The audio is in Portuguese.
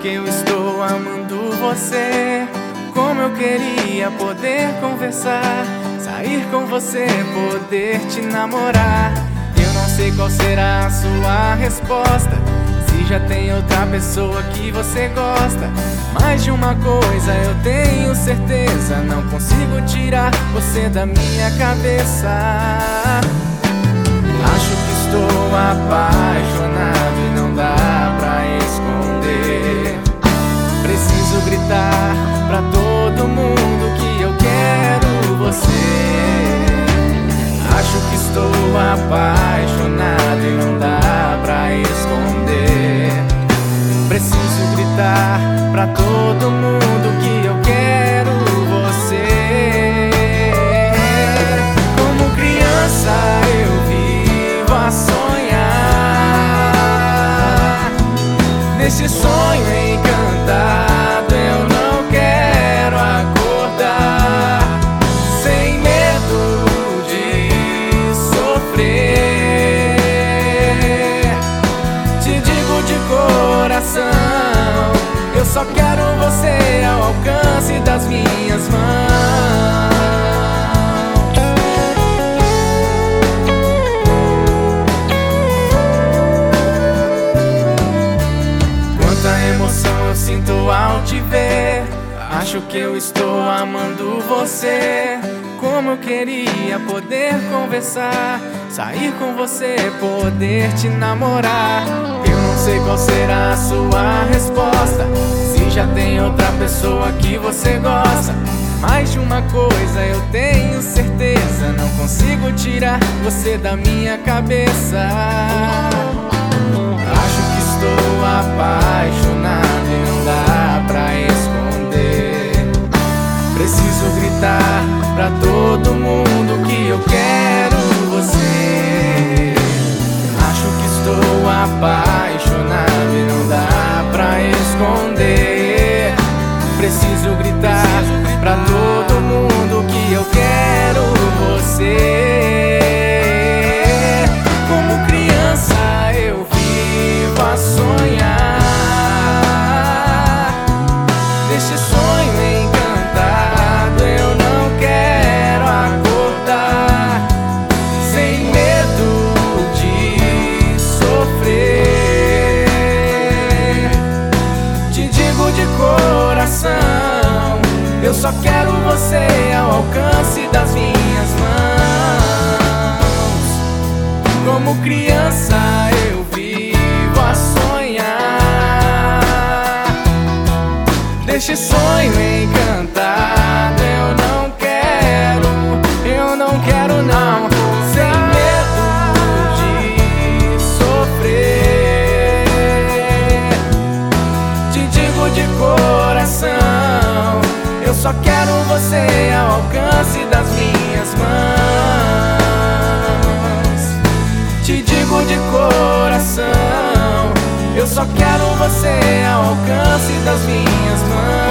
que eu estou amando você. Como eu queria poder conversar, sair com você, poder te namorar. Eu não sei qual será a sua resposta, se já tem outra pessoa que você gosta. Mas de uma coisa eu tenho certeza, não consigo tirar você da minha cabeça. Acho que estou apaixonado e não dá pra esconder. Preciso gritar pra todo mundo que eu quero você. Acho que estou apaixonado e não dá pra esconder. Preciso gritar pra todo mundo que eu quero você. Como criança eu vivo a sonhar, nesse sonho encantado eu não quero acordar, sem medo de sofrer. Te digo de coração, eu só quero você ao alcance das minhas mãos. Quanta emoção eu sinto ao te ver. Acho que eu estou amando você. Como eu queria poder conversar, sair com você, poder te namorar. Eu não sei qual será a sua resposta, se já tem outra pessoa que você gosta. Mas de uma coisa eu tenho certeza, não consigo tirar você da minha cabeça. Acho que estou apaixonado e não dá pra esconder. Preciso gritar pra todo mundo que eu quero você. Acho que estou apaixonado e não dá pra esconder. Preciso gritar pra todo mundo que eu quero você. Como criança eu vivo a sonhar, neste sonho encantado eu não quero acordar, sem medo de sofrer. Te digo de coração, eu só quero você ao alcance das minhas mãos. Como criança eu vivo a sonhar, deste sonho encantado eu não quero não, sem medo de sofrer. Te digo de coração, eu só quero você ao alcance das minhas mãos. Te digo de coração, eu só quero você ao alcance das minhas mãos.